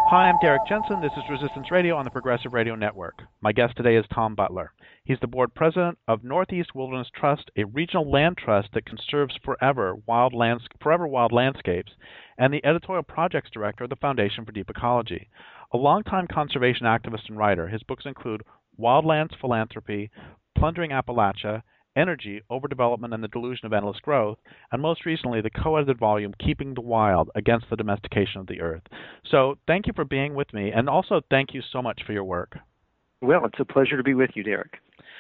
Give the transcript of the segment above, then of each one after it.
Hi, I'm Derek Jensen. This is Resistance Radio on the Progressive Radio Network. My guest today is Tom Butler. He's the board president of Northeast Wilderness Trust, a regional land trust that conserves forever wild landscapes, and the editorial projects director of the Foundation for Deep Ecology. A longtime conservation activist and writer, his books include Wildlands Philanthropy, Plundering Appalachia, Energy, Overdevelopment and the Delusion of Endless Growth, and most recently the co-edited volume Keeping the Wild Against the Domestication of the Earth. So thank you for being with me, and also thank you so much for your work. Well, it's a pleasure to be with you, Derek.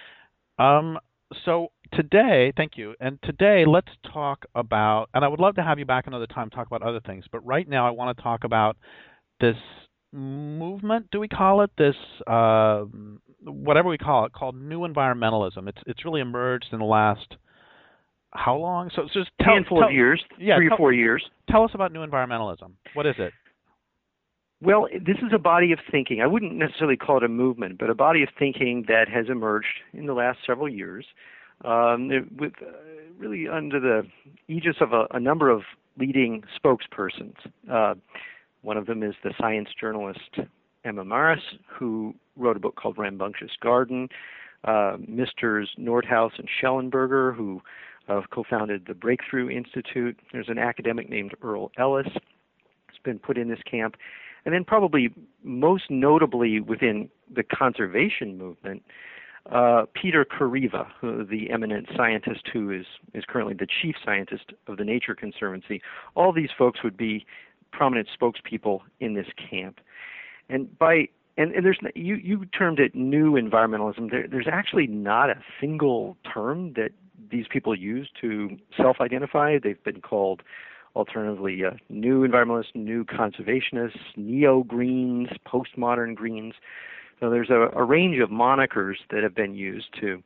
So today, thank you, and today let's talk about, and I would love to have you back another time to talk about other things, but right now I want to talk about this movement, do we call it, this whatever we call it, called new environmentalism. It's really emerged in the last, how long? So just handful of years, 3 or 4 years. Tell us about new environmentalism. What is it? Well, this is a body of thinking. I wouldn't necessarily call it a movement, but a body of thinking that has emerged in the last several years, with really under the aegis of a number of leading spokespersons. One of them is the science journalist Emma Marris, who wrote a book called Rambunctious Garden. Misters Nordhaus and Schellenberger, who co-founded the Breakthrough Institute. There's an academic named Earl Ellis who's been put in this camp. And then probably most notably within the conservation movement, Peter Kariva, the eminent scientist who is currently the chief scientist of the Nature Conservancy. All these folks would be prominent spokespeople in this camp. And there's, you termed it new environmentalism. There's actually not a single term that these people use to self-identify. They've been called alternatively new environmentalists, new conservationists, neo-greens, postmodern greens. So there's a range of monikers that have been used to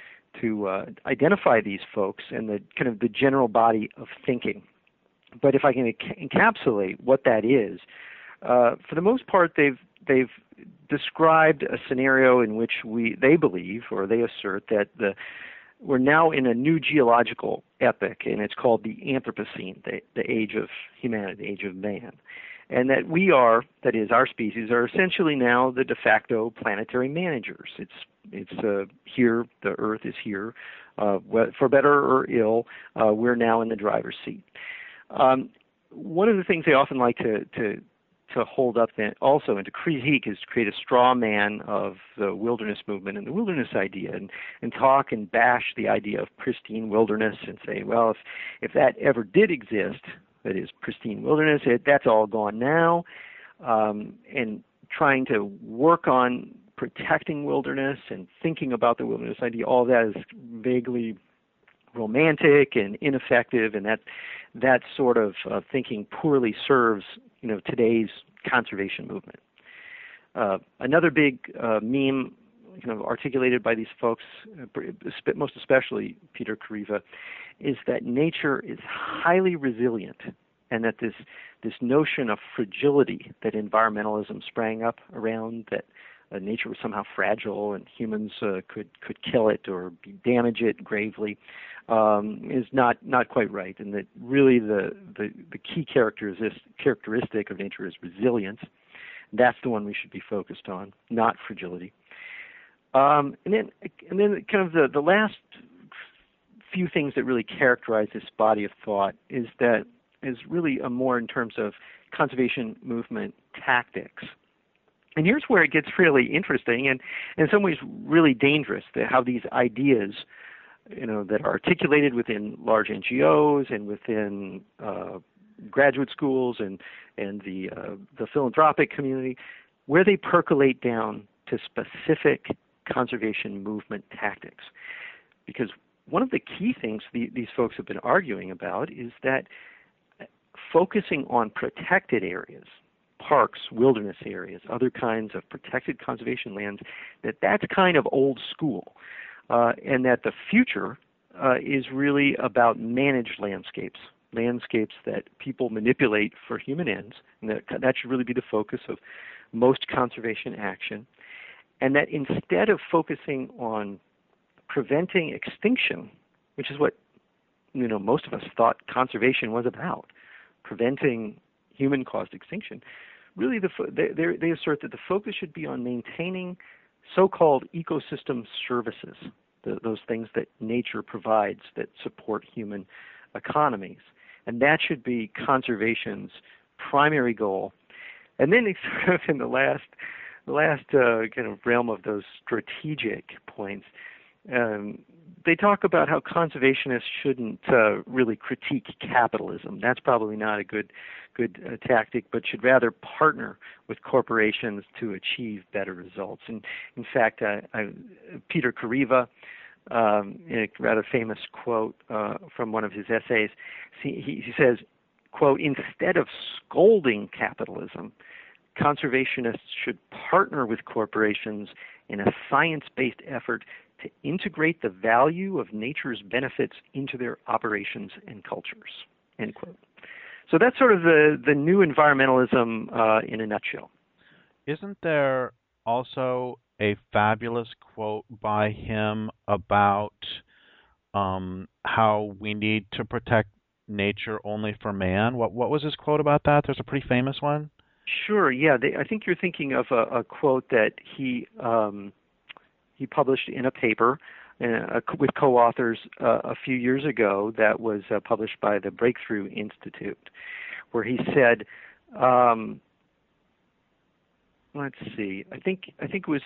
identify these folks and the kind of the general body of thinking. But if I can encapsulate what that is, for the most part, they've described a scenario in which they believe, or they assert, that we're now in a new geological epoch, and it's called the Anthropocene, the age of humanity, the age of man. And that we are, that is, our species, are essentially now the de facto planetary managers. It's here, the Earth is here, for better or ill, we're now in the driver's seat. One of the things they often like to hold up then also and to critique is to create a straw man of the wilderness movement and the wilderness idea and talk and bash the idea of pristine wilderness and say, well, if that ever did exist, that is pristine wilderness, that's all gone now, and trying to work on protecting wilderness and thinking about the wilderness idea, all that is vaguely romantic and ineffective, and that sort of thinking poorly serves today's conservation movement. Another big meme articulated by these folks, most especially Peter Kariva, is that nature is highly resilient, and that this notion of fragility that environmentalism sprang up around, that nature was somehow fragile and humans could kill it or damage it gravely, is not quite right, and that really the key characteristic of nature is resilience. That's the one we should be focused on, not fragility. And then kind of the last few things that really characterize this body of thought is really a more in terms of conservation movement tactics. And here's where it gets really interesting and in some ways really dangerous, how these ideas that are articulated within large NGOs and within graduate schools and the philanthropic community, where they percolate down to specific conservation movement tactics. Because one of the key things these folks have been arguing about is that focusing on protected areas, parks, wilderness areas, other kinds of protected conservation lands, that's kind of old school. And that the future is really about managed landscapes that people manipulate for human ends, and that should really be the focus of most conservation action. And that instead of focusing on preventing extinction, which is what most of us thought conservation was about, preventing human-caused extinction, really they assert that the focus should be on maintaining so-called ecosystem services, those things that nature provides that support human economies. And that should be conservation's primary goal. And then it's sort of in the last kind of realm of those strategic points, they talk about how conservationists shouldn't really critique capitalism. That's probably not a good tactic, but should rather partner with corporations to achieve better results. And in fact, Peter Kariva, in a rather famous quote from one of his essays, he says, quote, "Instead of scolding capitalism, conservationists should partner with corporations in a science-based effort to integrate the value of nature's benefits into their operations and cultures," end quote. So that's sort of the new environmentalism in a nutshell. Isn't there also a fabulous quote by him about how we need to protect nature only for man? What was his quote about that? There's a pretty famous one. Sure, yeah. I think you're thinking of a quote that he published in a paper with co-authors a few years ago that was published by the Breakthrough Institute, where he said, let's see, I think it was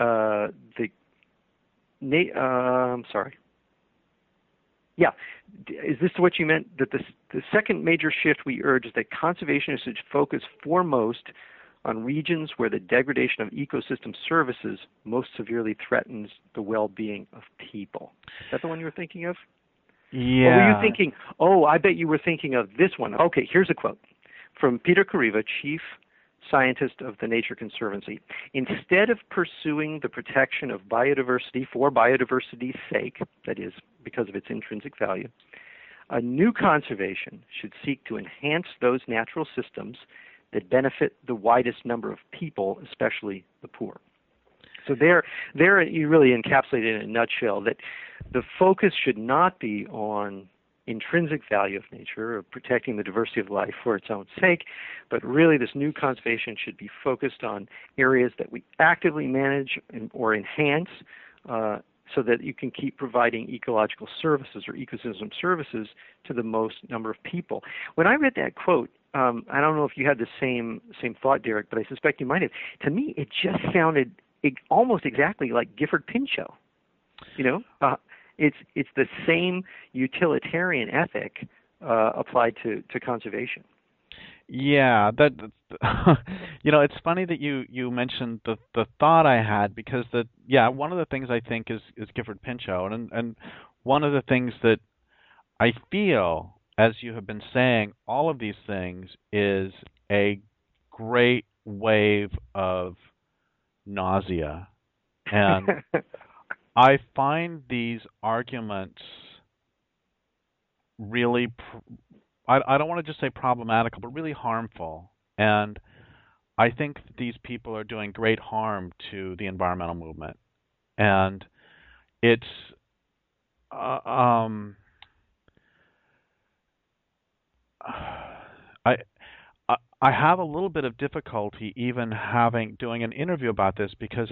I'm sorry. Yeah, is this what you meant? That the second major shift we urge is that conservationists should focus foremost on regions where the degradation of ecosystem services most severely threatens the well-being of people. Is that the one you were thinking of? Yeah. Or were you thinking, I bet you were thinking of this one. Okay, here's a quote from Peter Kariva, chief scientist of the Nature Conservancy. "Instead of pursuing the protection of biodiversity for biodiversity's sake, that is, because of its intrinsic value, a new conservation should seek to enhance those natural systems that benefit the widest number of people, especially the poor." So there you really encapsulate it in a nutshell that the focus should not be on intrinsic value of nature or protecting the diversity of life for its own sake, but really this new conservation should be focused on areas that we actively manage or enhance so that you can keep providing ecological services or ecosystem services to the most number of people. When I read that quote, I don't know if you had the same thought, Derek, but I suspect you might have. To me, it just sounded almost exactly like Gifford Pinchot. It's the same utilitarian ethic applied to conservation. Yeah, it's funny that you mentioned the thought I had, because one of the things I think is Gifford Pinchot, and one of the things that I feel, as you have been saying, all of these things is a great wave of nausea, and I find these arguments really, I don't want to just say problematical, but really harmful. And I think that these people are doing great harm to the environmental movement. And it's, I have a little bit of difficulty even doing an interview about this, because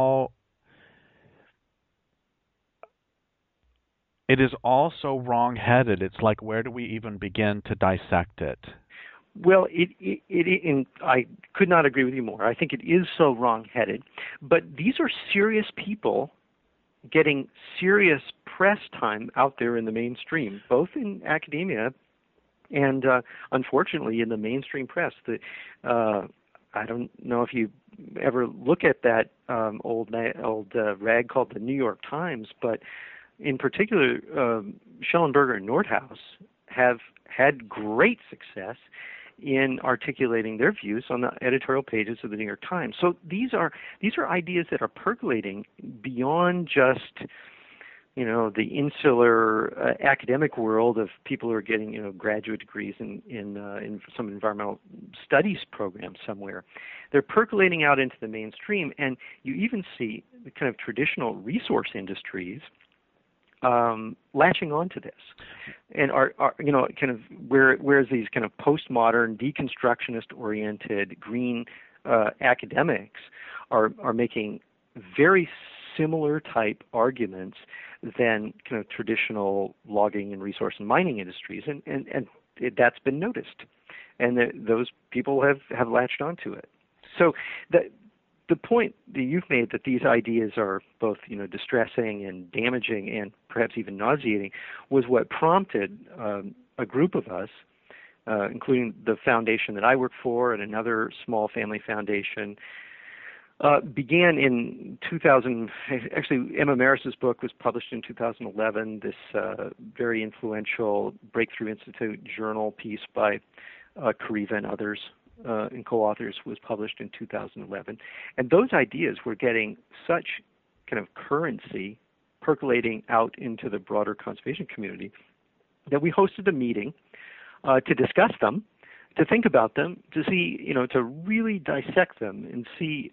it is all so wrong-headed. It's like, where do we even begin to dissect it? Well, I could not agree with you more. I think it is so wrong-headed. But these are serious people getting serious press time out there in the mainstream, both in academia and, unfortunately, in the mainstream press. I don't know if you ever look at that old rag called the New York Times, but in particular, Schellenberger and Nordhaus have had great success in articulating their views on the editorial pages of the New York Times. So these are ideas that are percolating beyond just the insular academic world of people who are getting graduate degrees in some environmental studies program somewhere. They're percolating out into the mainstream, and you even see the kind of traditional resource industries latching onto this, and are kind of whereas these kind of postmodern, deconstructionist-oriented green academics are making very similar type arguments than kind of traditional logging and resource and mining industries, and that's been noticed, and those people have latched onto it. So the point that you've made that these ideas are both distressing and damaging and perhaps even nauseating was what prompted a group of us, including the foundation that I work for and another small family foundation, began in 2000. Actually, Emma Maris's book was published in 2011. This very influential Breakthrough Institute journal piece by Kariva and others and co-authors was published in 2011. And those ideas were getting such kind of currency percolating out into the broader conservation community that we hosted a meeting to discuss them, to think about them, to see, to really dissect them and see,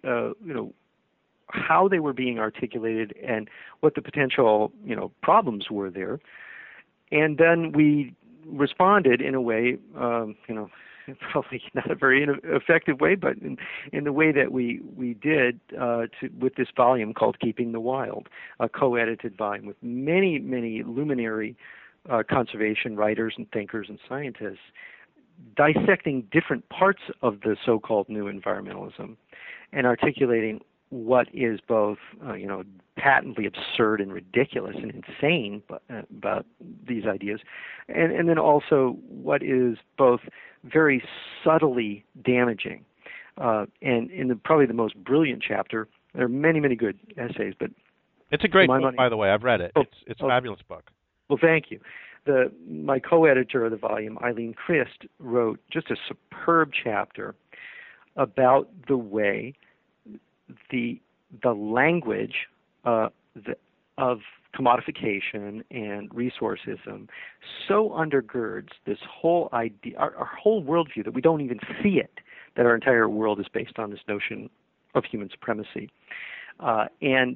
how they were being articulated and what the potential, problems were there. And then we responded in a way, probably not a very effective way, but in the way that we did with this volume called Keeping the Wild, a co-edited volume with many, many luminary conservation writers and thinkers and scientists dissecting different parts of the so-called new environmentalism and articulating what is both, patently absurd and ridiculous and insane about these ideas, and then also what is both very subtly damaging. And in probably the most brilliant chapter, there are many, many good essays, but it's a great book, by the way. I've read it. It's a fabulous book. Well, thank you. My co-editor of the volume, Eileen Christ, wrote just a superb chapter about the way the language of commodification and resourcism so undergirds this whole idea, our whole worldview, that we don't even see it, that our entire world is based on this notion of human supremacy. And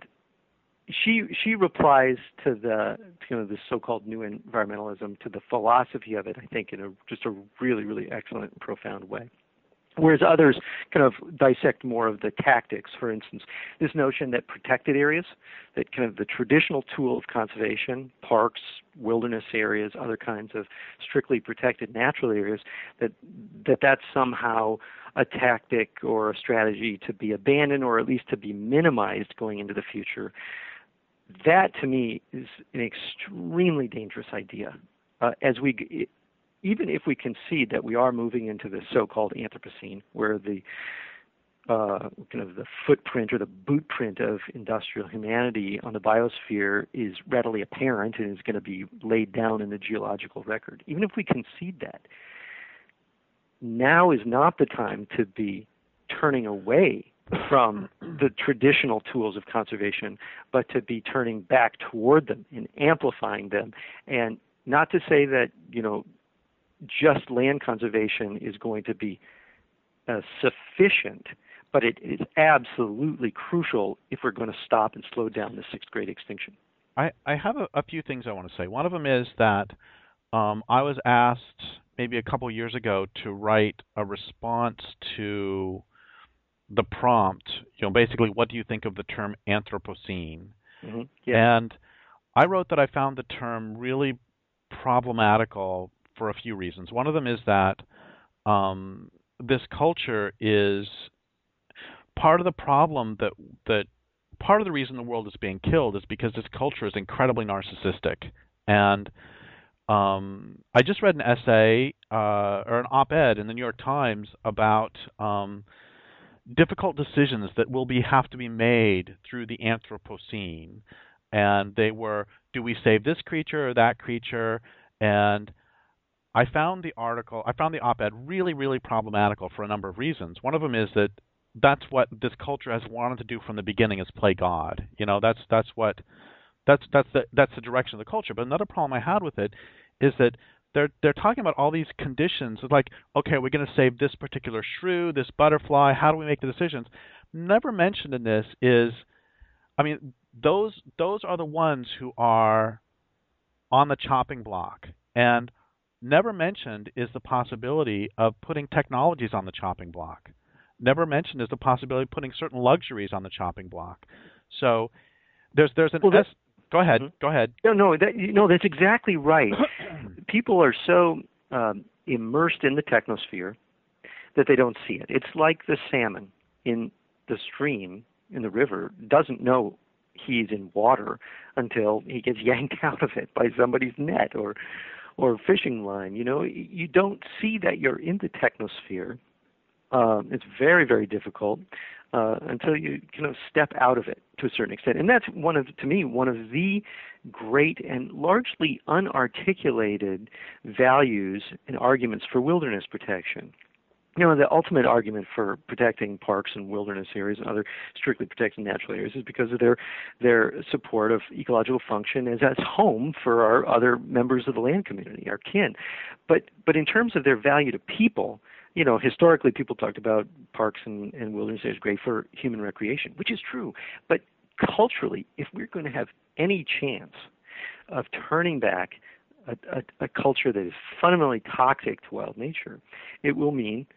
she replies to the so-called new environmentalism, to the philosophy of it, I think, in just a really, really excellent and profound way. Whereas others kind of dissect more of the tactics. For instance, this notion that protected areas, that kind of the traditional tool of conservation, parks, wilderness areas, other kinds of strictly protected natural areas, that's somehow a tactic or a strategy to be abandoned or at least to be minimized going into the future. That, to me, is an extremely dangerous idea. Even if we concede that we are moving into the so-called Anthropocene, where the kind of the footprint or the bootprint of industrial humanity on the biosphere is readily apparent and is going to be laid down in the geological record, even if we concede that, now is not the time to be turning away from the traditional tools of conservation, but to be turning back toward them and amplifying them. And not to say that, just land conservation is going to be sufficient, but it is absolutely crucial if we're going to stop and slow down the sixth great extinction. I have a few things I want to say. One of them is that I was asked maybe a couple years ago to write a response to the prompt, basically, what do you think of the term Anthropocene? Mm-hmm. Yeah. And I wrote that I found the term really problematical for a few reasons. One of them is that this culture is part of the problem that part of the reason the world is being killed is because this culture is incredibly narcissistic. And I just read an essay or an op-ed in the New York Times about difficult decisions that will have to be made through the Anthropocene. And they were, do we save this creature or that creature? And I found the op-ed really, really problematical for a number of reasons. One of them is that that's what this culture has wanted to do from the beginning, is play God. That's the direction of the culture. But another problem I had with it is that they're talking about all these conditions. It's like, okay, we're going to save this particular shrew, this butterfly. How do we make the decisions? Never mentioned in this is, those are the ones who are on the chopping block. And never mentioned is the possibility of putting technologies on the chopping block. Never mentioned is the possibility of putting certain luxuries on the chopping block. So there's an go ahead. Mm-hmm. Go ahead. No, that's exactly right. People are so immersed in the technosphere that they don't see it. It's like the salmon in the stream, in the river, doesn't know he's in water until he gets yanked out of it by somebody's net or fishing line. You don't see that you're in the technosphere. It's very, very difficult until you kind of step out of it to a certain extent. And that's to me, one of the great and largely unarticulated values and arguments for wilderness protection. The ultimate argument for protecting parks and wilderness areas and other strictly protected natural areas is because of their support of ecological function as home for our other members of the land community, our kin. But in terms of their value to people, historically people talked about parks and wilderness areas great for human recreation, which is true. But culturally, if we're going to have any chance of turning back a culture that is fundamentally toxic to wild nature, it will mean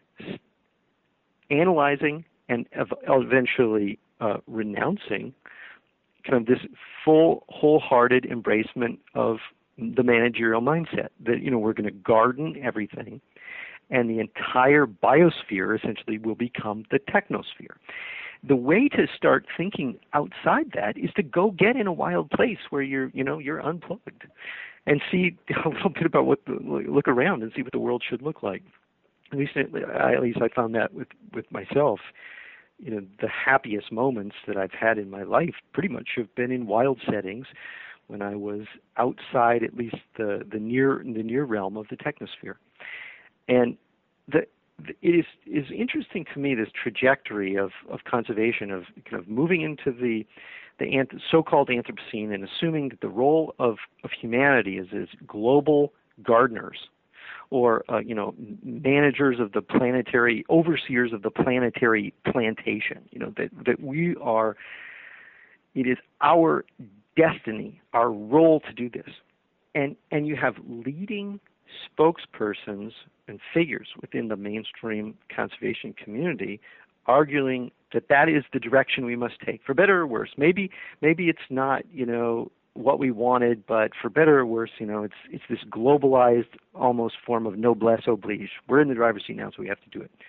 analyzing and eventually renouncing kind of this full, wholehearted embracement of the managerial mindset that, we're going to garden everything and the entire biosphere essentially will become the technosphere. The way to start thinking outside that is to go get in a wild place where you're unplugged and see a little bit about look around and see what the world should look like. At least I found that with myself. The happiest moments that I've had in my life pretty much have been in wild settings when I was outside at least the near realm of the technosphere. And it is interesting to me, this trajectory of conservation, of kind of moving into the so-called Anthropocene and assuming that the role of humanity is as global gardeners or managers of the planetary, overseers of the planetary plantation. That we are. It is our destiny, our role to do this, and you have leading spokespersons and figures within the mainstream conservation community arguing that is the direction we must take, for better or worse. Maybe it's not what we wanted, but for better or worse, it's this globalized almost form of noblesse oblige. We're in the driver's seat now, so we have to do it.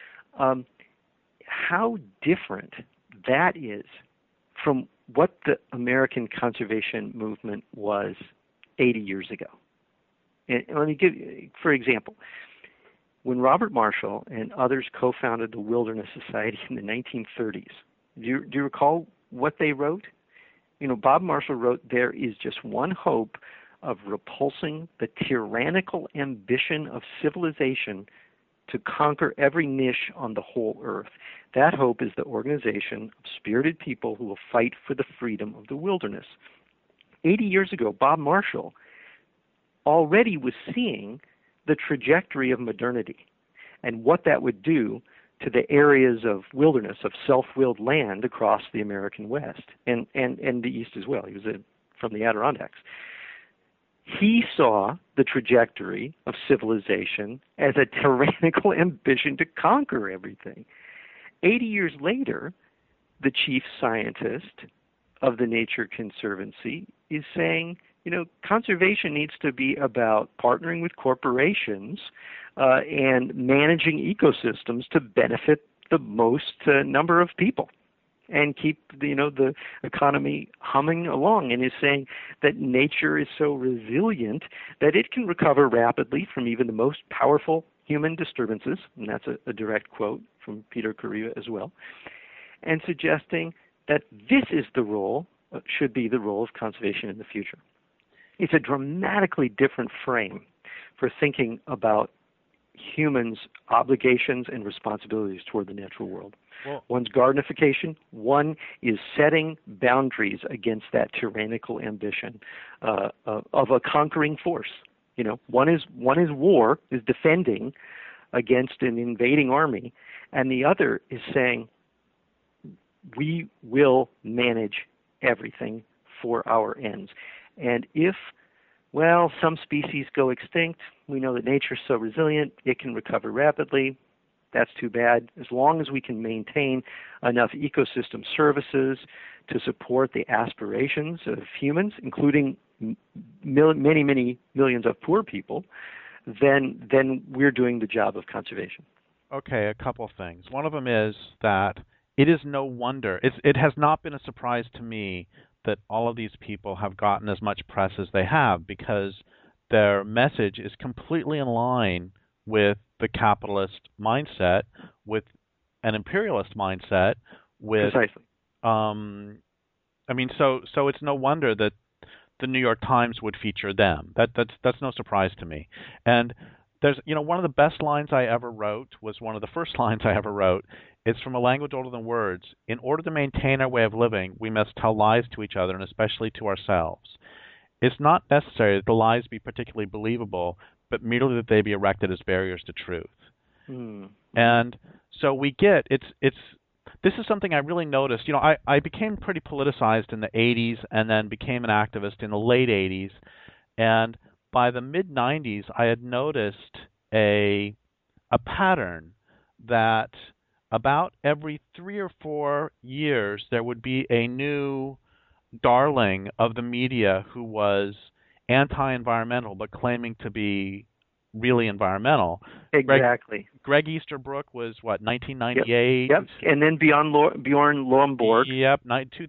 How different that is from what the American conservation movement was 80 years ago. And let me give you, for example, when Robert Marshall and others co-founded the Wilderness Society in the 1930s, do you recall what they wrote? Bob Marshall wrote, "There is just one hope of repulsing the tyrannical ambition of civilization to conquer every niche on the whole earth. That hope is the organization of spirited people who will fight for the freedom of the wilderness." 80 years ago, Bob Marshall already was seeing the trajectory of modernity and what that would do to the areas of wilderness, of self-willed land across the American West and the East as well. He was from the Adirondacks. He saw the trajectory of civilization as a tyrannical ambition to conquer everything. 80 years later, the chief scientist of the Nature Conservancy is saying, conservation needs to be about partnering with corporations and managing ecosystems to benefit the most number of people and keep the economy humming along, and is saying that nature is so resilient that it can recover rapidly from even the most powerful human disturbances, and that's a direct quote from Peter Kariba as well, and suggesting that this is the role, should be the role of conservation in the future. It's a dramatically different frame for thinking about humans' obligations and responsibilities toward the natural world. Well, one's gardenification, one is setting boundaries against that tyrannical ambition of a conquering force. One is war, is defending against an invading army, and the other is saying, we will manage everything for our ends. And if well, some species go extinct. We know that nature's so resilient, it can recover rapidly. That's too bad. As long as we can maintain enough ecosystem services to support the aspirations of humans, including many, many millions of poor people, then we're doing the job of conservation. Okay, a couple things. One of them is that it is no wonder, it has not been a surprise to me that all of these people have gotten as much press as they have, because their message is completely in line with the capitalist mindset, with an imperialist mindset, with precisely. I mean, so it's no wonder that the New York Times would feature them. That's no surprise to me. And there's, one of the best lines I ever wrote was one of the first lines I ever wrote. It's from A Language Older Than Words. In order to maintain our way of living, we must tell lies to each other and especially to ourselves. It's not necessary that the lies be particularly believable, but merely that they be erected as barriers to truth. And so we get this is something I really noticed. I became pretty politicized in the 80s and then became an activist in the late 80s. And by the mid-90s, I had noticed a pattern that about every 3 or 4 years there would be a new darling of the media who was anti-environmental but claiming to be really environmental. Exactly. Greg Easterbrook was, 1998? Yep. And then Bjorn Lomborg. Yep,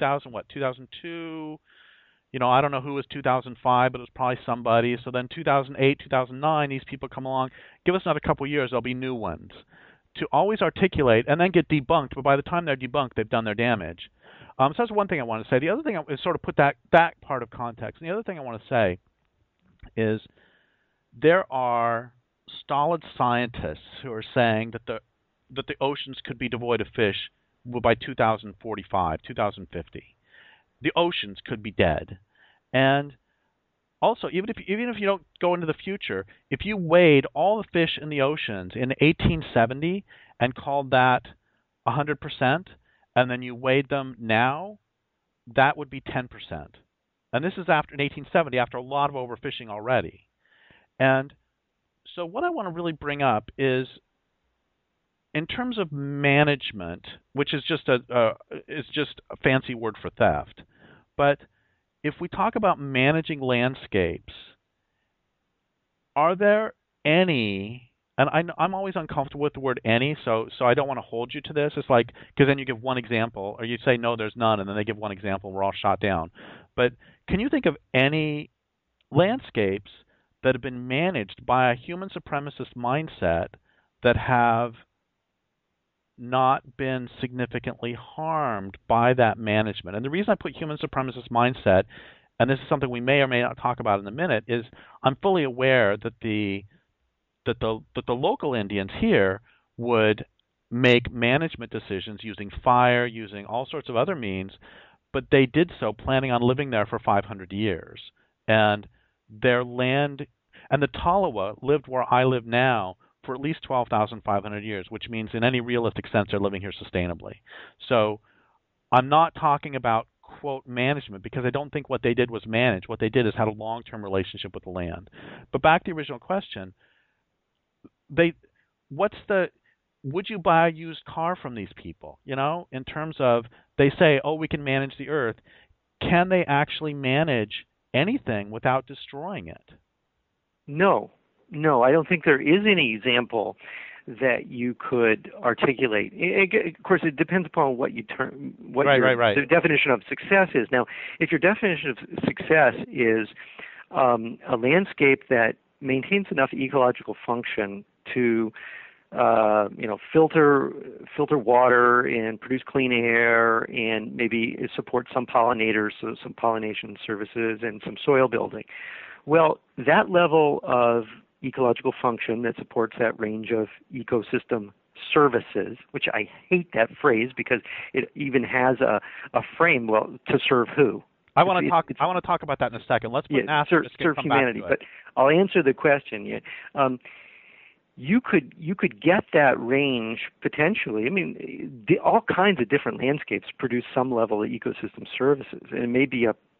2002. I don't know who was 2005, but it was probably somebody. So then 2008, 2009, these people come along. Give us another couple of years, there'll be new ones. To always articulate and then get debunked, but by the time they're debunked, they've done their damage. So that's one thing I want to say. The other thing is sort of put that part of context. And the other thing I want to say is there are stolid scientists who are saying that the oceans could be devoid of fish by 2045, 2050. The oceans could be dead. And also, even if you don't go into the future, if you weighed all the fish in the oceans in 1870 and called that 100%, and then you weighed them now, that would be 10%. And this is after in 1870, after a lot of overfishing already. And so what I want to really bring up is, in terms of management, which is just a fancy word for theft, but if we talk about managing landscapes, are there any, and I'm always uncomfortable with the word any, so I don't want to hold you to this. It's like, because then you give one example, or you say, no, there's none, and then they give one example, and we're all shot down. But can you think of any landscapes that have been managed by a human supremacist mindset that have not been significantly harmed by that management? And the reason I put human supremacist mindset, and this is something we may or may not talk about in a minute, is I'm fully aware that the local Indians here would make management decisions using fire, using all sorts of other means, but they did so planning on living there for 500 years. And their land, and the Tolowa lived where I live now for at least 12,500 years, which means in any realistic sense they're living here sustainably. So I'm not talking about, quote, management, because I don't think what they did was manage. What they did is had a long-term relationship with the land. But back to the original question, would you buy a used car from these people? In terms of, they say, oh, we can manage the earth. Can they actually manage anything without destroying it? No, I don't think there is any example that you could articulate. Of course, it depends upon what you the definition of success is. Now, if your definition of success is a landscape that maintains enough ecological function to filter water and produce clean air and maybe support some pollinators, so some pollination services and some soil building. Well, that level of ecological function that supports that range of ecosystem services, which I hate that phrase because it even has a frame. Well, to serve who? I want to talk about that in a second. Let's put an asterisk and come humanity. back to it. But I'll answer the question. Yeah. You could get that range potentially. I mean, all kinds of different landscapes produce some level of ecosystem services, and it may be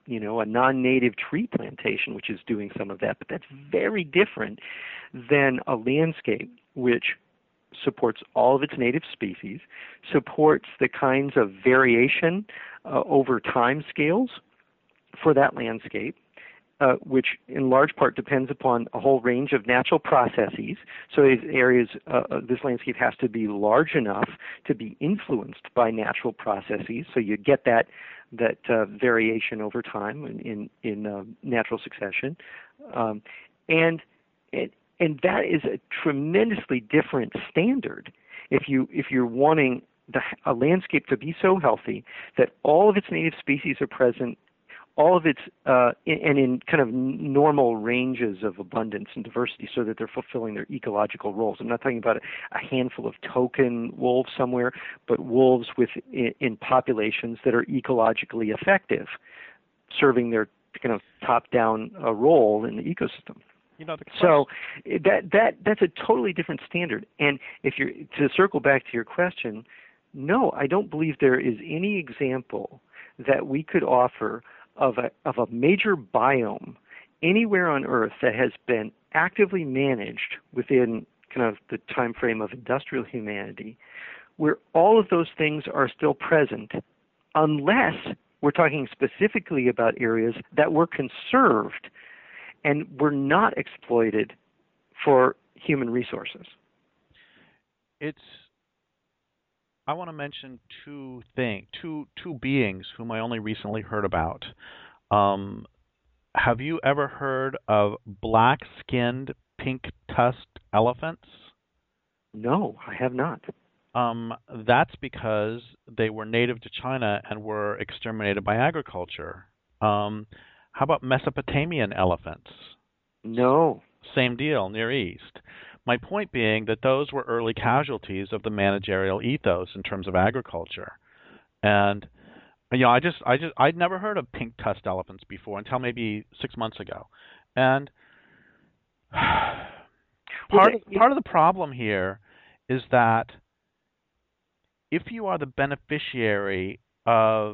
a non-native tree plantation, which is doing some of that. But that's very different than a landscape which supports all of its native species, supports the kinds of variation over time scales for that landscape, which in large part depends upon a whole range of natural processes. So these areas, this landscape has to be large enough to be influenced by natural processes. So you get that variation over time in natural succession, and that is a tremendously different standard. If you're wanting a landscape to be so healthy that all of its native species are present, all of its and in kind of normal ranges of abundance and diversity, so that they're fulfilling their ecological roles. I'm not talking about a handful of token wolves somewhere, but wolves in populations that are ecologically effective, serving their kind of top-down role in the ecosystem. So that's a totally different standard. And if you're to circle back to your question, no, I don't believe there is any example that we could offer of a major biome anywhere on Earth that has been actively managed within kind of the time frame of industrial humanity, where all of those things are still present, unless we're talking specifically about areas that were conserved and were not exploited for human resources. I want to mention two beings whom I only recently heard about. Have you ever heard of black-skinned, pink-tusked elephants? No, I have not. That's because they were native to China and were exterminated by agriculture. How about Mesopotamian elephants? No. Same deal, Near East. My point being that those were early casualties of the managerial ethos in terms of agriculture. And I'd never heard of pink-tusked elephants before until maybe 6 months ago. And part of the problem here is that if you are the beneficiary of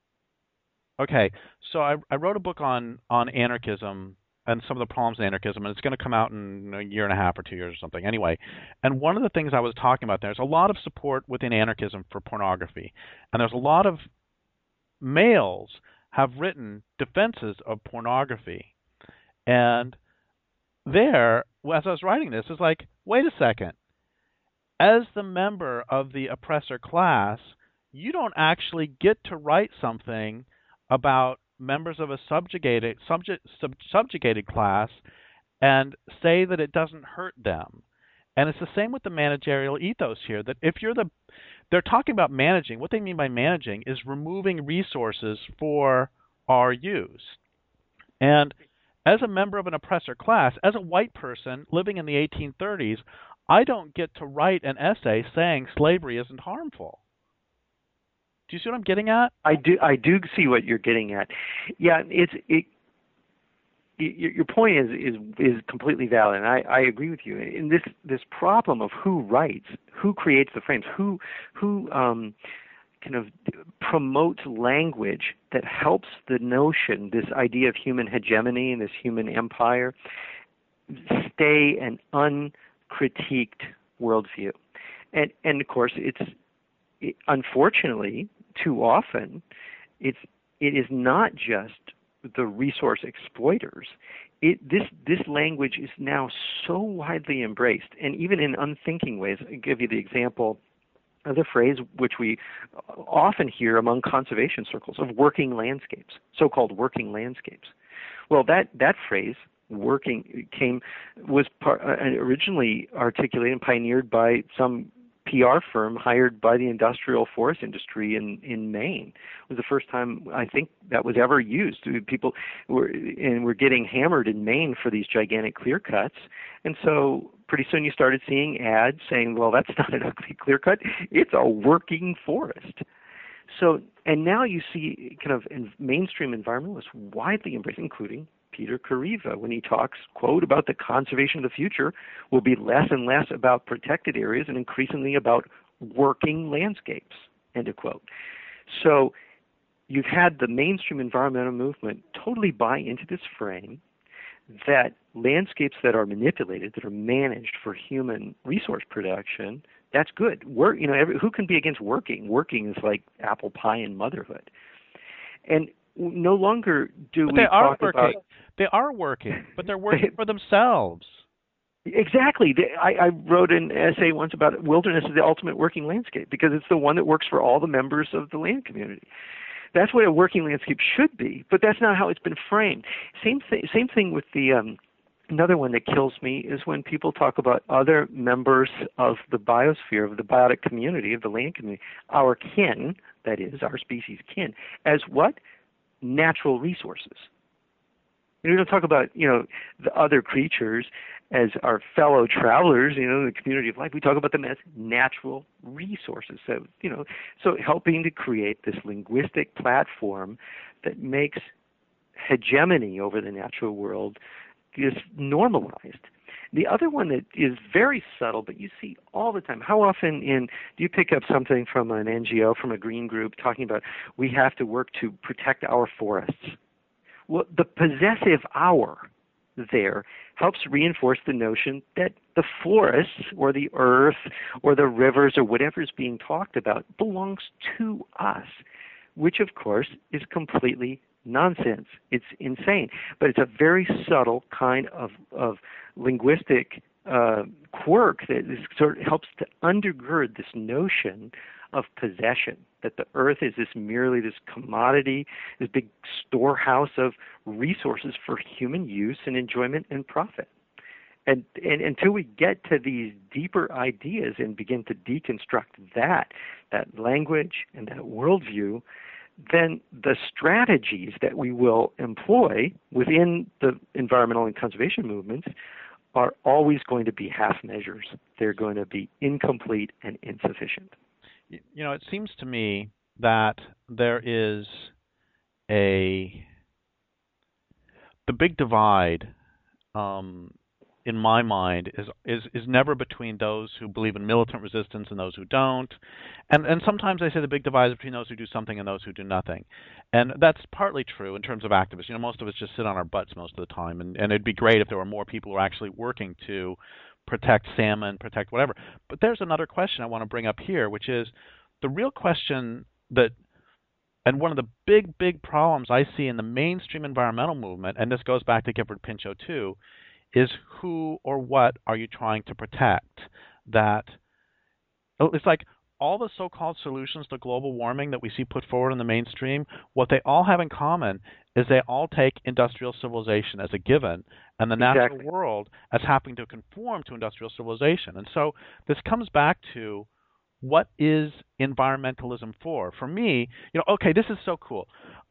so I wrote a book on anarchism and some of the problems in anarchism, and it's going to come out in a year and a half or 2 years or something. Anyway, and one of the things I was talking about there's a lot of support within anarchism for pornography, and there's a lot of males have written defenses of pornography. And there, as I was writing this, it's like, wait a second. As the member of the oppressor class, you don't actually get to write something about members of a subjugated class and say that it doesn't hurt them. And it's the same with the managerial ethos here, that if they're talking about managing, what they mean by managing is removing resources for our use. And as a member of an oppressor class, as a white person living in the 1830s, I don't get to write an essay saying slavery isn't harmful. Do you see what I'm getting at? I do see what you're getting at. Yeah, your point is completely valid, and I agree with you. In this problem of who writes, who creates the frames, who kind of promotes language that helps the notion, this idea of human hegemony and this human empire, stay an uncritiqued worldview. And of course, unfortunately, too often, it is not just the resource exploiters. This language is now so widely embraced, and even in unthinking ways. I'll give you the example of the phrase which we often hear among conservation circles of working landscapes, so-called working landscapes. Well, that phrase, working, was originally articulated and pioneered by some PR firm hired by the industrial forest industry in Maine. It was the first time I think that was ever used. People were getting hammered in Maine for these gigantic clear cuts, and so pretty soon you started seeing ads saying, well, that's not an ugly clear cut, it's a working forest. So, and now you see kind of mainstream environmentalists widely embraced, including Peter Kariva, when he talks, quote, about the conservation of the future will be less and less about protected areas and increasingly about working landscapes, end of quote. So you've had the mainstream environmental movement totally buy into this frame that landscapes that are manipulated, that are managed for human resource production, that's good. Who can be against working? Working is like apple pie and motherhood. And no longer do but we talk working. about... They are working, but they're working for themselves. Exactly. I wrote an essay once about wilderness as the ultimate working landscape because it's the one that works for all the members of the land community. That's what a working landscape should be, but that's not how it's been framed. Same thing with the another one that kills me is when people talk about other members of the biosphere, of the biotic community, of the land community, our kin, that is, our species kin, as what? Natural resources. We don't talk about, the other creatures as our fellow travelers, the community of life. We talk about them as natural resources. So, so helping to create this linguistic platform that makes hegemony over the natural world is normalized. The other one that is very subtle, but you see all the time. How often do you pick up something from an NGO, from a green group, talking about we have to work to protect our forests? Well, the possessive our there helps reinforce the notion that the forests or the earth or the rivers or whatever is being talked about belongs to us, which of course is completely nonsense. It's insane. But it's a very subtle kind of linguistic quirk that sort of helps to undergird this notion of possession, that the earth is merely this commodity, this big storehouse of resources for human use and enjoyment and profit. And until we get to these deeper ideas and begin to deconstruct that language and that worldview, then the strategies that we will employ within the environmental and conservation movements are always going to be half measures. They're going to be incomplete and insufficient. It seems to me that there is the big divide in my mind is never between those who believe in militant resistance and those who don't. And sometimes I say the big divide is between those who do something and those who do nothing. And that's partly true in terms of activists. Most of us just sit on our butts most of the time, and it'd be great if there were more people who are actually working to protect salmon, protect whatever. But there's another question I want to bring up here, which is the real question and one of the big problems I see in the mainstream environmental movement, and this goes back to Gifford Pinchot too, is who or what are you trying to protect? That it's like all the so-called solutions to global warming that we see put forward in the mainstream, what they all have in common is they all take industrial civilization as a given and the natural world as having to conform to industrial civilization. And so this comes back to what is environmentalism for? For me, okay, this is so cool.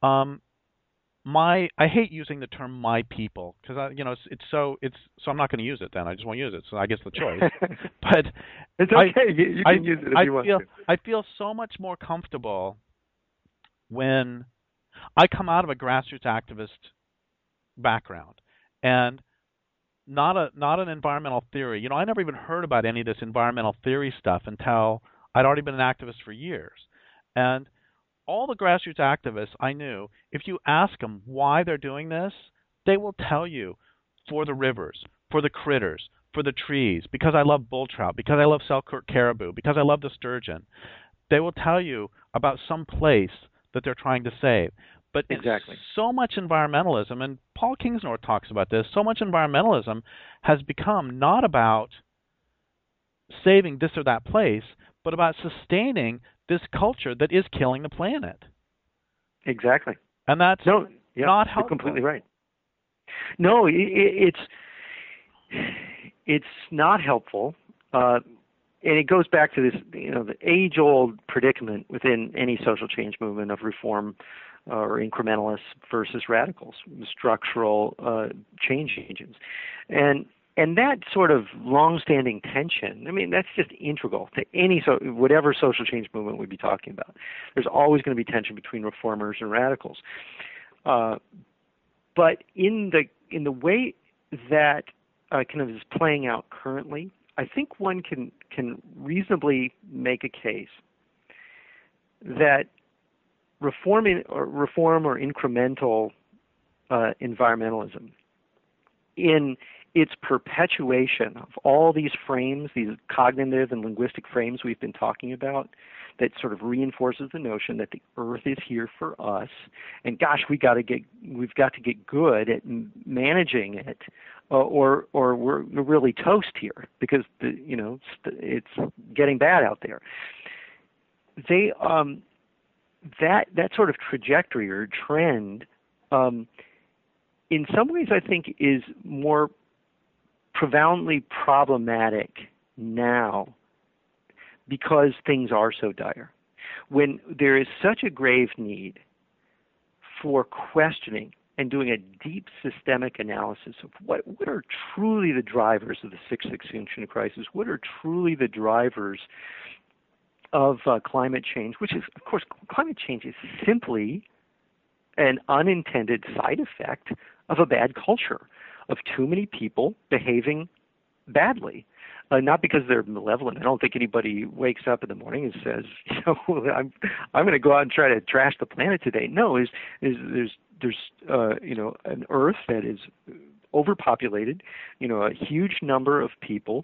I hate using the term "my people" because so I'm not going to use it. Then I just won't use it. So I guess the choice. But it's okay. You can use it if you want to. I feel so much more comfortable when I come out of a grassroots activist background and not an environmental theory. I never even heard about any of this environmental theory stuff until I'd already been an activist for years, and all the grassroots activists I knew, if you ask them why they're doing this, they will tell you for the rivers, for the critters, for the trees, because I love bull trout, because I love Selkirk caribou, because I love the sturgeon. They will tell you about some place that they're trying to save. But exactly. So much environmentalism, and Paul Kingsnorth talks about this, so much environmentalism has become not about saving this or that place, but about sustaining this culture that is killing the planet. Exactly. And that's not helpful. You're completely right. No, it's not helpful. And it goes back to this, the age-old predicament within any social change movement of reform or incrementalists versus radicals, structural change agents. And that sort of long-standing tension, that's just integral to whatever social change movement we'd be talking about. There's always going to be tension between reformers and radicals. But in the way that kind of is playing out currently, I think one can reasonably make a case that reform or incremental environmentalism in its perpetuation of all these frames, these cognitive and linguistic frames we've been talking about, that sort of reinforces the notion that the Earth is here for us, and gosh, we've got to get good at managing it, or we're really toast here because it's getting bad out there. They that sort of trajectory or trend, in some ways, I think, is more profoundly problematic now because things are so dire. When there is such a grave need for questioning and doing a deep systemic analysis of what are truly the drivers of the sixth extinction crisis, what are truly the drivers of climate change, which is, of course, climate change is simply an unintended side effect of a bad culture, of too many people behaving badly. Not because they're malevolent. I don't think anybody wakes up in the morning and says, I'm going to go out and try to trash the planet today. No, there's an Earth that is overpopulated, a huge number of people.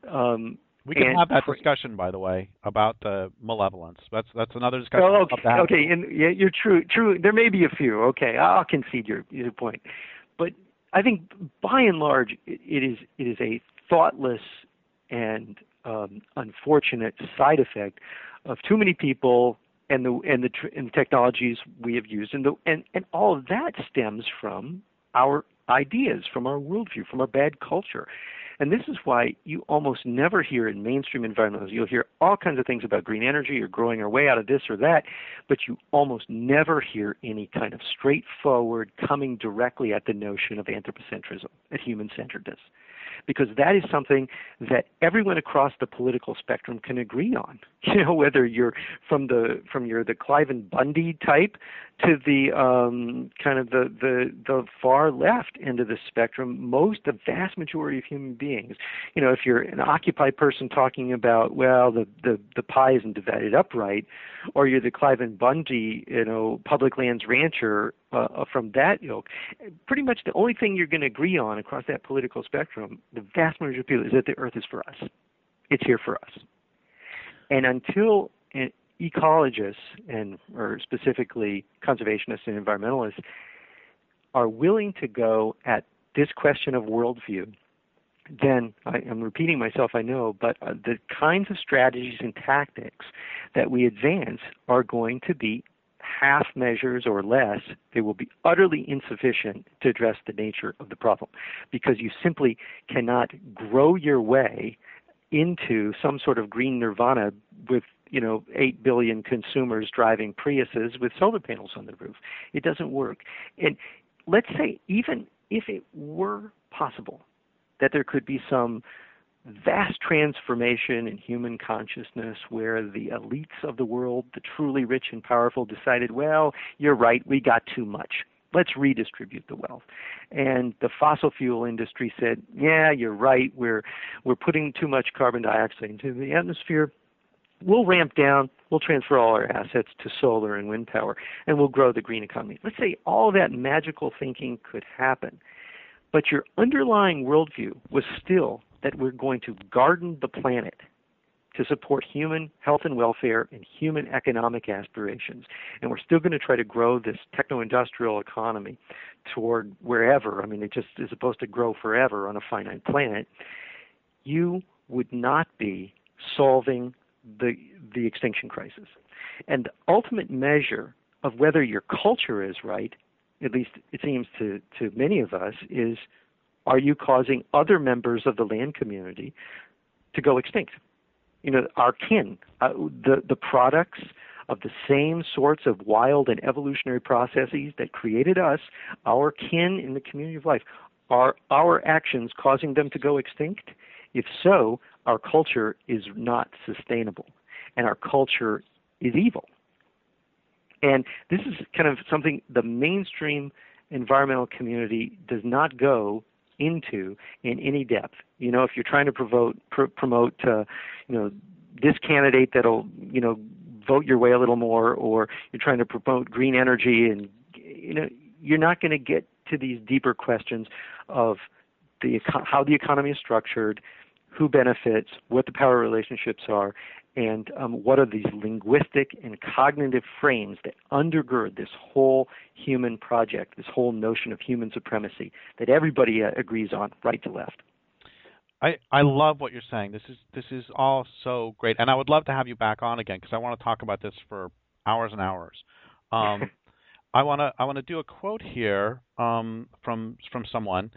We can have that discussion, by the way, about malevolence. That's another discussion. Oh, okay. And yeah, you're true. There may be a few. Okay, I'll concede your point. But I think, by and large, it is a thoughtless and unfortunate side effect of too many people and the technologies we have used, and all of that stems from our ideas, from our worldview, from our bad culture. And this is why you almost never hear in mainstream environmentalism, you'll hear all kinds of things about green energy or growing our way out of this or that, but you almost never hear any kind of straightforward coming directly at the notion of anthropocentrism, at human-centeredness. Because that is something that everyone across the political spectrum can agree on. Whether you're from the Cliven Bundy type to the kind of the far left end of the spectrum, the vast majority of human beings, if you're an Occupy person talking about, well, the pie isn't divided up right, or you're the Cliven Bundy, public lands rancher from that ilk, pretty much the only thing you're going to agree on across that political spectrum, the vast majority of people, is that the Earth is for us. It's here for us. And until ecologists or specifically conservationists and environmentalists are willing to go at this question of worldview, then I'm repeating myself, I know, but the kinds of strategies and tactics that we advance are going to be half measures or less. They will be utterly insufficient to address the nature of the problem, because you simply cannot grow your way into some sort of green nirvana with 8 billion consumers driving Priuses with solar panels on the roof. It doesn't work. And let's say even if it were possible that there could be some vast transformation in human consciousness where the elites of the world, the truly rich and powerful, decided, well, you're right, we got too much. Let's redistribute the wealth. And the fossil fuel industry said, yeah, you're right, we're putting too much carbon dioxide into the atmosphere. We'll ramp down, we'll transfer all our assets to solar and wind power, and we'll grow the green economy. Let's say all that magical thinking could happen, but your underlying worldview was still that we're going to garden the planet to support human health and welfare and human economic aspirations. And we're still going to try to grow this techno-industrial economy toward wherever. I mean, it just is supposed to grow forever on a finite planet. You would not be solving the extinction crisis. And the ultimate measure of whether your culture is right, at least it seems to many of us, is, are you causing other members of the land community to go extinct? Our kin, the products of the same sorts of wild and evolutionary processes that created us, our kin in the community of life, are our actions causing them to go extinct? If so, our culture is not sustainable, and our culture is evil. And this is kind of something the mainstream environmental community does not go into in any depth. If you're trying to promote this candidate that'll, vote your way a little more, or you're trying to promote green energy, and you're not going to get to these deeper questions of how the economy is structured, who benefits, what the power relationships are, and what are these linguistic and cognitive frames that undergird this whole human project, this whole notion of human supremacy that everybody agrees on, right to left. I love what you're saying. This is all so great, and I would love to have you back on again because I want to talk about this for hours and hours. I want to do a quote here from someone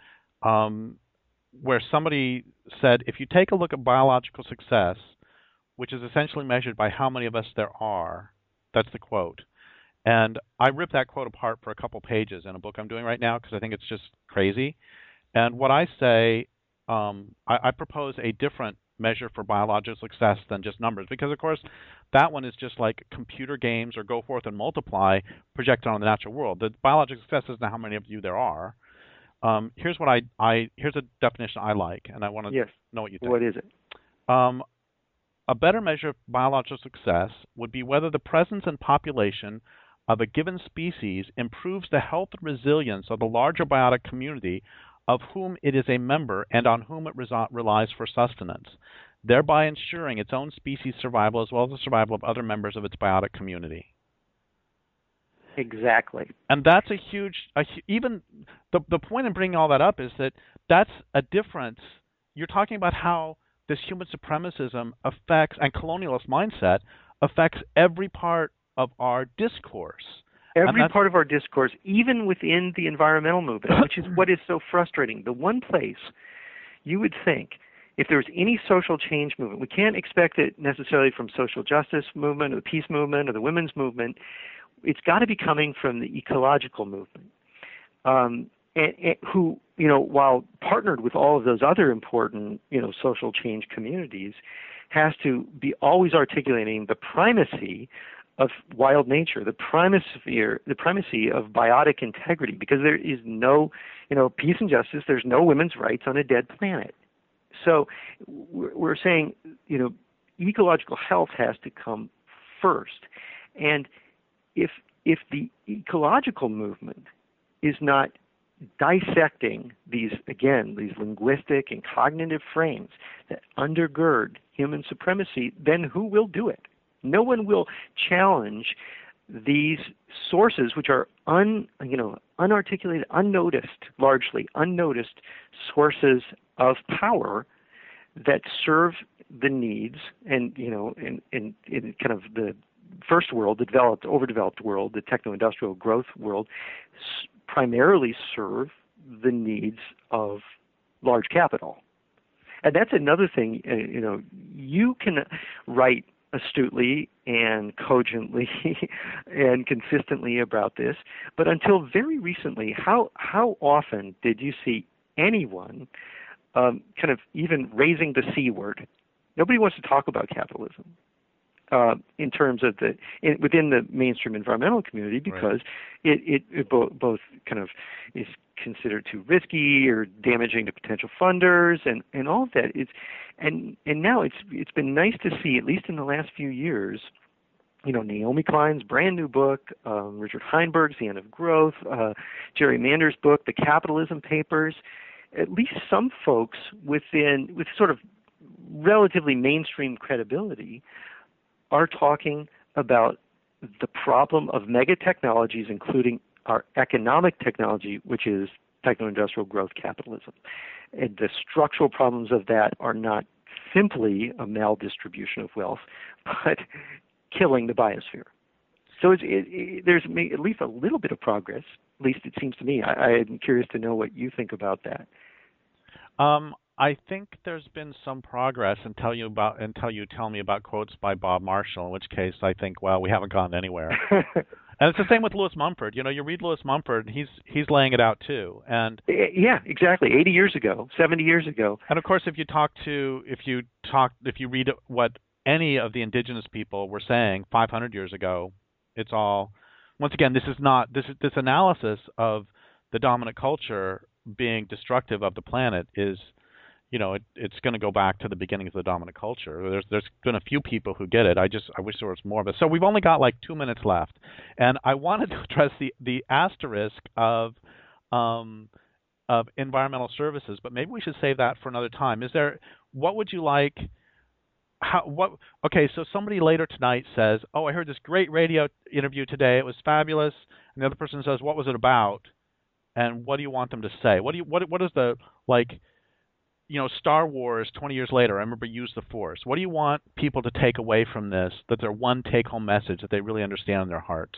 where somebody said, if you take a look at biological success, which is essentially measured by how many of us there are, that's the quote. And I ripped that quote apart for a couple pages in a book I'm doing right now because I think it's just crazy. And what I say, I propose a different measure for biological success than just numbers, because of course that one is just like computer games or go forth and multiply projected on the natural world. The biological success isn't how many of you there are. Here's what here's a definition I like, and I want to know what you think. What is it? A better measure of biological success would be whether the presence and population of a given species improves the health and resilience of the larger biotic community of whom it is a member and on whom it relies for sustenance, thereby ensuring its own species survival as well as the survival of other members of its biotic community. Exactly. And that's a huge, even the point in bringing all that up is that that's a difference. You're talking about how this human supremacism affects, and colonialist mindset affects every part of our discourse. Every part of our discourse, even within the environmental movement, which is what is so frustrating. The one place you would think, if there was any social change movement, we can't expect it necessarily from social justice movement or the peace movement or the women's movement. It's got to be coming from the ecological movement, and who, while partnered with all of those other important, social change communities, has to be always articulating the primacy of wild nature, the primacy of biotic integrity, because there is no, peace and justice. There's no women's rights on a dead planet. So we're saying, ecological health has to come first, and if the ecological movement is not dissecting these linguistic and cognitive frames that undergird human supremacy, then who will do it? No one will challenge these sources, which are unarticulated, largely unnoticed sources of power that serve the needs, and in kind of the first world, the overdeveloped world, the techno-industrial growth world, primarily serve the needs of large capital. And that's another thing. You can write astutely and cogently and consistently about this, but until very recently, how often did you see anyone kind of even raising the C word? Nobody wants to talk about capitalism in terms of within the mainstream environmental community, because it both kind of is considered too risky or damaging to potential funders and all of that. And now it's been nice to see, at least in the last few years, Naomi Klein's brand new book, Richard Heinberg's The End of Growth, Jerry Mander's book, The Capitalism Papers. At least some folks with sort of relatively mainstream credibility are talking about the problem of mega technologies, including our economic technology, which is techno-industrial growth capitalism. And the structural problems of that are not simply a maldistribution of wealth, but killing the biosphere. So there's at least a little bit of progress, at least it seems to me. I'm curious to know what you think about that. I think there's been some progress until you tell me about quotes by Bob Marshall, in which case I think, well, we haven't gone anywhere. And it's the same with Lewis Mumford. You read Lewis Mumford, he's laying it out too. And yeah, exactly. 80 years ago, 70 years ago. And of course, if you read what any of the indigenous people were saying 500 years ago, it's all, once again, this analysis of the dominant culture being destructive of the planet is, it's going to go back to the beginnings of the dominant culture. There's been a few people who get it. I wish there was more of it. So we've only got like 2 minutes left, and I wanted to address the asterisk of environmental services, but maybe we should save that for another time. What would you like? Okay, so somebody later tonight says, "Oh, I heard this great radio interview today. It was fabulous." And the other person says, "What was it about?" And what do you want them to say? What is the, like, Star Wars 20 years later, I remember use the Force. What do you want people to take away from this, that their one take-home message that they really understand in their hearts?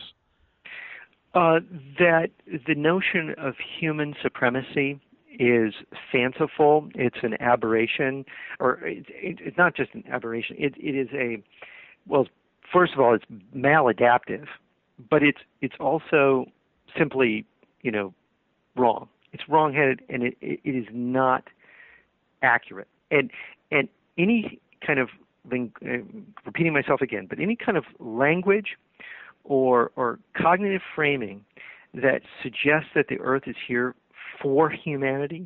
That the notion of human supremacy is fanciful. It's an aberration, or it's not just an aberration. It is first of all, it's maladaptive, but it's also simply, wrong. It's wrong-headed, and it is not accurate. And any kind of, repeating myself again, but any kind of language or cognitive framing that suggests that the Earth is here for humanity,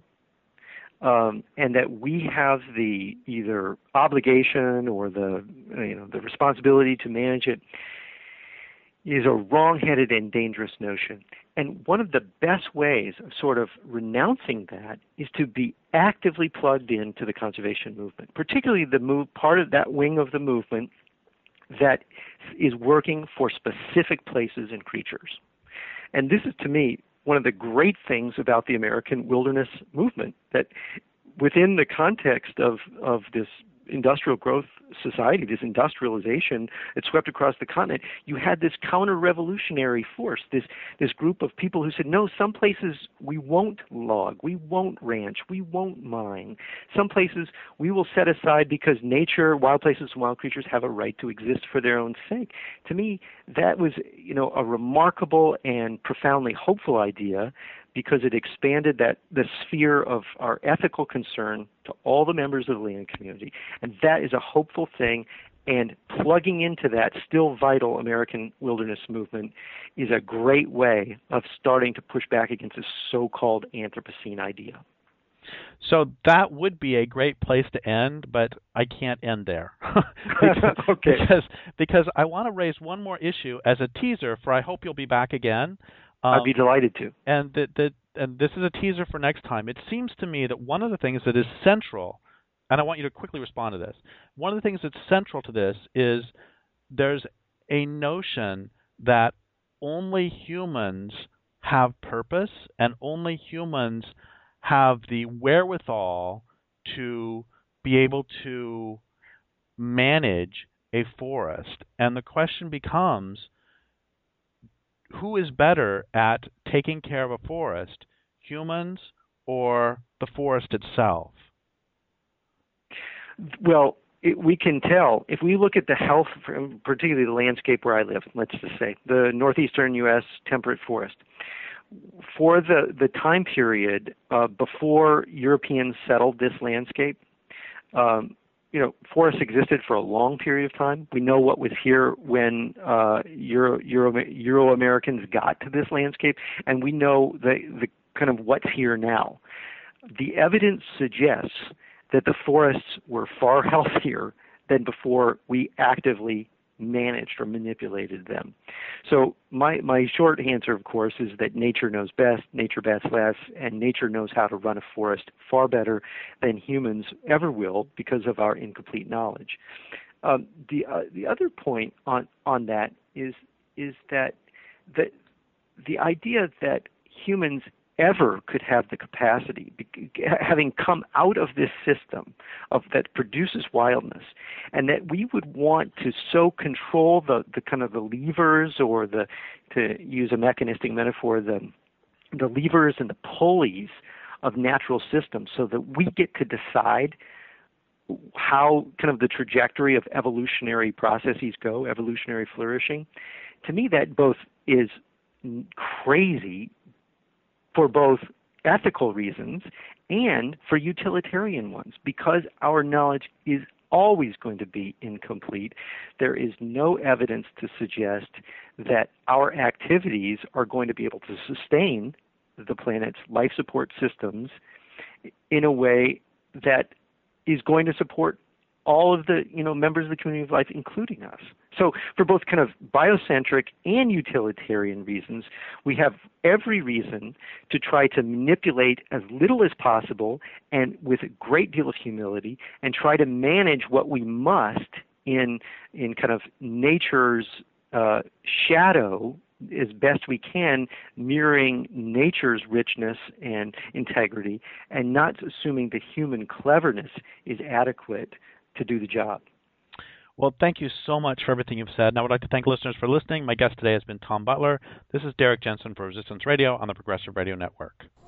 and that we have the either obligation or the responsibility to manage it, is a wrong-headed and dangerous notion. And one of the best ways of sort of renouncing that is to be actively plugged into the conservation movement, particularly part of that wing of the movement that is working for specific places and creatures. And this is, to me, one of the great things about the American wilderness movement, that within the context of this industrial growth society, this industrialization that swept across the continent, you had this counter-revolutionary force, this group of people who said, no, some places we won't log, we won't ranch, we won't mine. Some places we will set aside because nature, wild places and wild creatures have a right to exist for their own sake. To me, that was, a remarkable and profoundly hopeful idea, because it expanded the sphere of our ethical concern to all the members of the land community. And that is a hopeful thing, and plugging into that still vital American wilderness movement is a great way of starting to push back against this so-called Anthropocene idea. So that would be a great place to end, but I can't end there. Okay. Because I want to raise one more issue as a teaser for I hope you'll be back again. I'd be delighted to. And this is a teaser for next time. It seems to me that one of the things that is central, and I want you to quickly respond to this, one of the things that's central to this is there's a notion that only humans have purpose and only humans have the wherewithal to be able to manage a forest. And the question becomes, who is better at taking care of a forest, humans or the forest itself? Well, we can tell. If we look at the health, particularly the landscape where I live, let's just say, the northeastern U.S. temperate forest, for the time period before Europeans settled this landscape, forests existed for a long period of time. We know what was here when Euro-Americans got to this landscape, and we know the kind of what's here now. The evidence suggests that the forests were far healthier than before we actively managed or manipulated them. So my short answer, of course, is that nature knows best, nature bats last, and nature knows how to run a forest far better than humans ever will because of our incomplete knowledge. The other point on that is that the idea that humans ever could have the capacity, having come out of this system that produces wildness, and that we would want to so control the kind of the levers, or to use a mechanistic metaphor, the levers and the pulleys of natural systems, so that we get to decide how kind of the trajectory of evolutionary processes go, evolutionary flourishing. To me, that both is crazy for both ethical reasons and for utilitarian ones, because our knowledge is always going to be incomplete. There is no evidence to suggest that our activities are going to be able to sustain the planet's life support systems in a way that is going to support all of the members of the community of life, including us. So for both kind of biocentric and utilitarian reasons, we have every reason to try to manipulate as little as possible and with a great deal of humility, and try to manage what we must in kind of nature's shadow as best we can, mirroring nature's richness and integrity, and not assuming the human cleverness is adequate to do the job. Well, thank you so much for everything you've said. And I would like to thank listeners for listening. My guest today has been Tom Butler. This is Derrick Jensen for Resistance Radio on the Progressive Radio Network.